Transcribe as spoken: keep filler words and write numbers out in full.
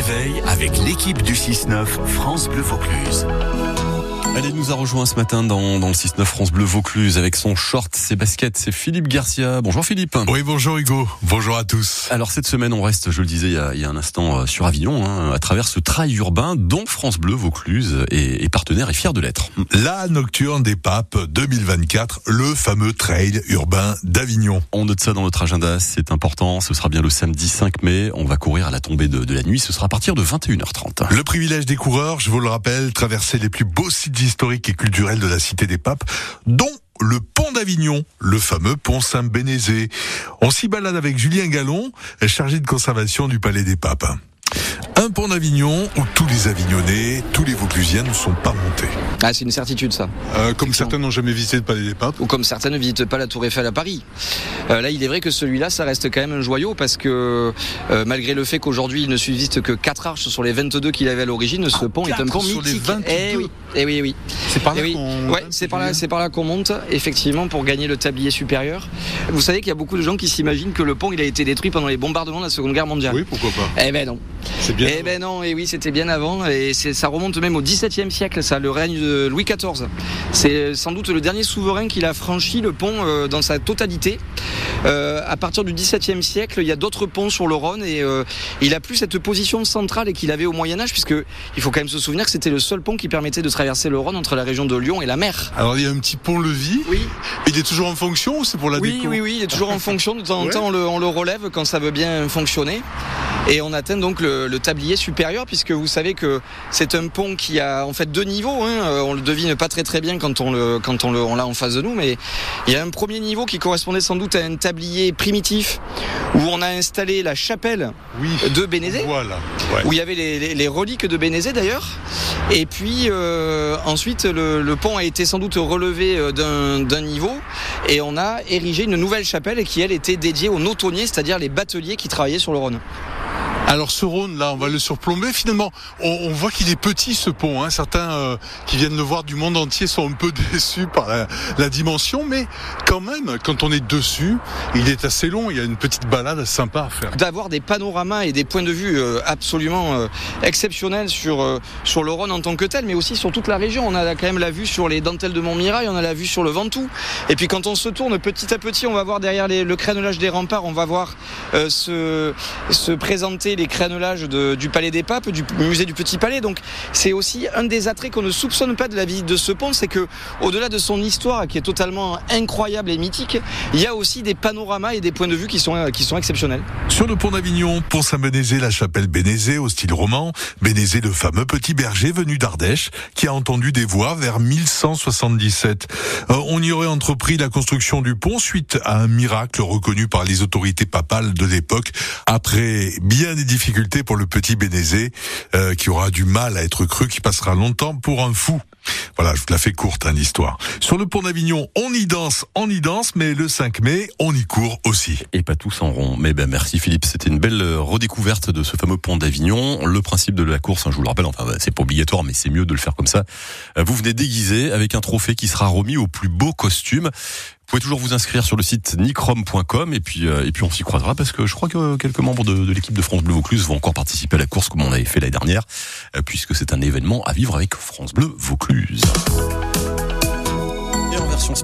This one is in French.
réveil avec l'équipe du six neuf France Bleu Vaucluse. Elle nous a rejoint ce matin dans, dans le six neuf France Bleu Vaucluse avec son short, ses baskets, c'est Philippe Garcia. Bonjour Philippe. Oui, bonjour Hugo. Bonjour à tous. Alors cette semaine, on reste, je le disais il y a, il y a un instant, sur Avignon, hein, à travers ce trail urbain dont France Bleu Vaucluse est, est partenaire et fier de l'être. La Nocturne des Papes deux mille vingt-quatre, le fameux trail urbain d'Avignon. On note ça dans notre agenda, c'est important. Ce sera bien le samedi cinq mai. On va courir à la tombée de, de la nuit. Ce sera à partir de vingt et une heures trente. Le privilège des coureurs, je vous le rappelle, traverser les plus beaux sites historiques et culturels de la Cité des Papes, dont le pont d'Avignon, le fameux pont Saint-Bénézé. On s'y balade avec Julien Gallon, chargé de conservation du Palais des Papes. Un pont d'Avignon où tous les Avignonnais, tous les Vauclusiens ne sont pas montés. Ah, c'est une certitude, ça. Euh, comme certains n'ont jamais visité le Palais des Papes. Ou comme certains ne visitent pas la Tour Eiffel à Paris. Euh, là, il est vrai que celui-là, ça reste quand même un joyau parce que euh, malgré le fait qu'aujourd'hui, il ne subsiste que quatre arches sur les vingt-deux qu'il avait à l'origine, ce ah, pont est un pont sur mythique. Les vingt-deux. Eh oui, eh oui, eh oui. C'est par là eh oui. qu'on... Ouais, c'est par là, c'est par là qu'on monte, effectivement, pour gagner le tablier supérieur. Vous savez qu'il y a beaucoup de gens qui s'imaginent que le pont, il a été détruit pendant les bombardements de la Seconde Guerre mondiale. Oui, pourquoi pas. Eh ben non. C'est bien. Eh ben non, et oui, c'était bien avant, et c'est, ça remonte même au dix-septième siècle, ça, le règne de Louis quatorze. C'est sans doute le dernier souverain qui a franchi le pont euh, dans sa totalité. Euh, à partir du dix-septième siècle, il y a d'autres ponts sur le Rhône, et euh, il a plus cette position centrale qu'il avait au Moyen-Âge, puisque il faut quand même se souvenir que c'était le seul pont qui permettait de traverser le Rhône entre la région de Lyon et la mer. Alors il y a un petit pont-levis. Oui. Il est toujours en fonction ou c'est pour la oui, déco? Oui, oui, il est toujours en fonction. De temps en ouais. temps, on le, on le relève quand ça veut bien fonctionner. Et on atteint donc le, le tablier supérieur, puisque vous savez que c'est un pont qui a en fait deux niveaux. Hein. On le devine pas très très bien quand on le quand on le on l'a en face de nous, mais il y a un premier niveau qui correspondait sans doute à un tablier primitif où on a installé la chapelle oui, de Bénézet, voilà. Ouais. Où il y avait les, les, les reliques de Bénézet d'ailleurs. Et puis euh, ensuite le, le pont a été sans doute relevé d'un, d'un niveau et on a érigé une nouvelle chapelle qui elle était dédiée aux nautonniers, c'est-à-dire les bateliers qui travaillaient sur le Rhône. Alors ce Rhône là, on va le surplomber. Finalement, on, on voit qu'il est petit ce pont. Hein. Certains euh, qui viennent le voir du monde entier sont un peu déçus par la, la dimension, mais quand même, quand on est dessus, il est assez long. Il y a une petite balade sympa à faire. D'avoir des panoramas et des points de vue euh, absolument euh, exceptionnels sur euh, sur le Rhône en tant que tel, mais aussi sur toute la région. On a quand même la vue sur les dentelles de Montmirail, on a la vue sur le Ventoux. Et puis quand on se tourne petit à petit, on va voir derrière les, le crénelage des remparts, on va voir euh, se se présenter les crénelages de, du Palais des Papes, du musée du Petit Palais. Donc c'est aussi un des attraits qu'on ne soupçonne pas de la visite de ce pont, c'est que au-delà de son histoire qui est totalement incroyable et mythique, il y a aussi des panoramas et des points de vue qui sont qui sont exceptionnels. Sur le pont d'Avignon, pont Saint-Bénézé, la chapelle Bénézé au style roman. Bénézé, le fameux petit berger venu d'Ardèche qui a entendu des voix vers mille cent soixante-dix-sept. Euh, on y aurait entrepris la construction du pont suite à un miracle reconnu par les autorités papales de l'époque après bien des difficultés pour le petit Bénézé euh, qui aura du mal à être cru, qui passera longtemps pour un fou. Voilà, je vous la fais courte, hein, l'histoire. Sur le pont d'Avignon, on y danse, on y danse, mais le cinq mai, on y court aussi. Et pas tous en rond. Mais ben merci Philippe, c'était une belle redécouverte de ce fameux pont d'Avignon. Le principe de la course, hein, je vous le rappelle, enfin c'est pas obligatoire, mais c'est mieux de le faire comme ça. Vous venez déguisé avec un trophée qui sera remis au plus beau costume. Vous pouvez toujours vous inscrire sur le site nicrom point com et puis euh, et puis on s'y croisera parce que je crois que quelques membres de, de l'équipe de France Bleu Vaucluse vont encore participer à la course comme on avait fait l'année dernière euh, puisque c'est un événement à vivre avec France Bleu Vaucluse. Et en version